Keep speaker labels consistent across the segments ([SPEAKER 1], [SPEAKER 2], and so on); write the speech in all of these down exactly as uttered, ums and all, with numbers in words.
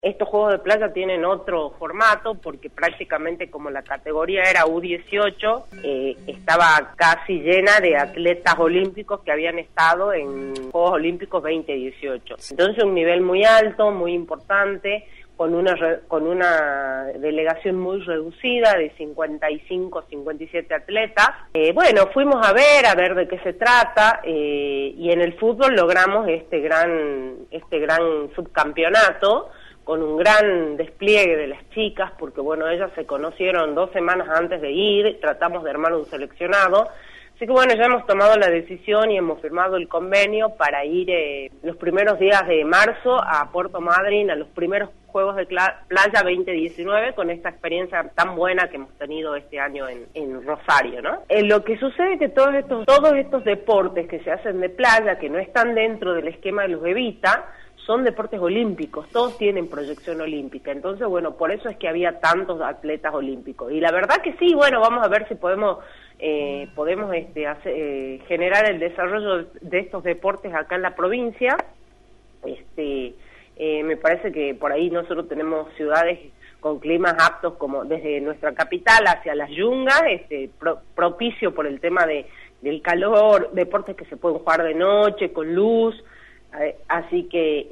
[SPEAKER 1] Estos Juegos de Playa tienen otro formato porque prácticamente como la categoría era U dieciocho, eh, estaba casi llena de atletas olímpicos que habían estado en Juegos Olímpicos veinte dieciocho. Entonces un nivel muy alto, muy importante, con una con una delegación muy reducida de cincuenta y cinco, cincuenta y siete atletas. Eh, bueno, fuimos a ver, a ver de qué se trata, eh, y en el fútbol logramos este gran, este gran subcampeonato, con un gran despliegue de las chicas, porque bueno, ellas se conocieron dos semanas antes de ir, tratamos de armar un seleccionado. Así que bueno, ya hemos tomado la decisión y hemos firmado el convenio para ir eh, los primeros días de marzo a Puerto Madryn, a los primeros Juegos de Playa veinte diecinueve, con esta experiencia tan buena que hemos tenido este año en, en Rosario, ¿no? Eh, lo que sucede es que todos estos, todos estos deportes que se hacen de playa, que no están dentro del esquema de los Evita, son deportes olímpicos, todos tienen proyección olímpica. Entonces, bueno, por eso es que había tantos atletas olímpicos. Y la verdad que sí, bueno, vamos a ver si podemos eh, podemos este, hacer, eh, generar el desarrollo de estos deportes acá en la provincia. Este, eh, me parece que por ahí nosotros tenemos ciudades con climas aptos, como desde nuestra capital hacia las Yungas, este, pro, propicio por el tema de del calor, deportes que se pueden jugar de noche, con luz. Así que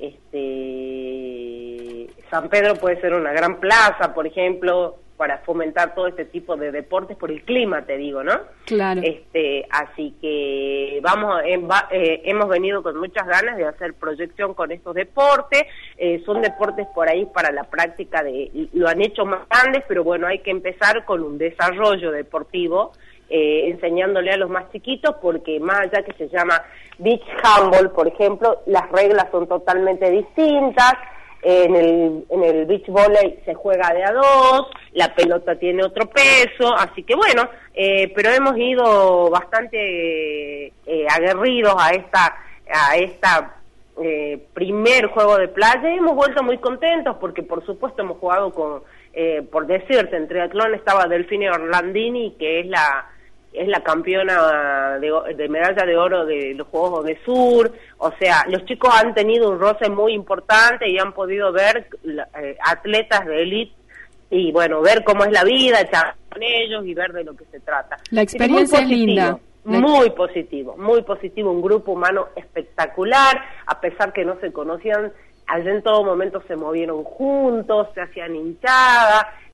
[SPEAKER 1] este San Pedro puede ser una gran plaza, por ejemplo, para fomentar todo este tipo de deportes por el clima, te digo, ¿no?
[SPEAKER 2] Claro.
[SPEAKER 1] Este, así que vamos, en, eh, hemos venido con muchas ganas de hacer proyección con estos deportes. Eh, son deportes por ahí para la práctica de, lo han hecho más grandes, pero bueno, hay que empezar con un desarrollo deportivo. Eh, enseñándole a los más chiquitos, porque más allá que se llama beach handball, por ejemplo, las reglas son totalmente distintas. Eh, en el en el beach volley se juega de a dos, la pelota tiene otro peso, así que bueno, eh, pero hemos ido bastante eh, aguerridos a esta a esta eh, primer juego de playa, y hemos vuelto muy contentos porque por supuesto hemos jugado con, eh, por decirte, en triatlón estaba Delfine Orlandini, que es la es la campeona de, de medalla de oro de los Juegos de Sur. O sea, los chicos han tenido un roce muy importante y han podido ver eh, atletas de élite y bueno, ver cómo es la vida, echar con ellos y ver de lo que se trata.
[SPEAKER 2] La experiencia es linda.
[SPEAKER 1] Muy positivo, muy positivo, un grupo humano espectacular, a pesar que no se conocían, allá en todo momento se movieron juntos, se hacían hinchadas.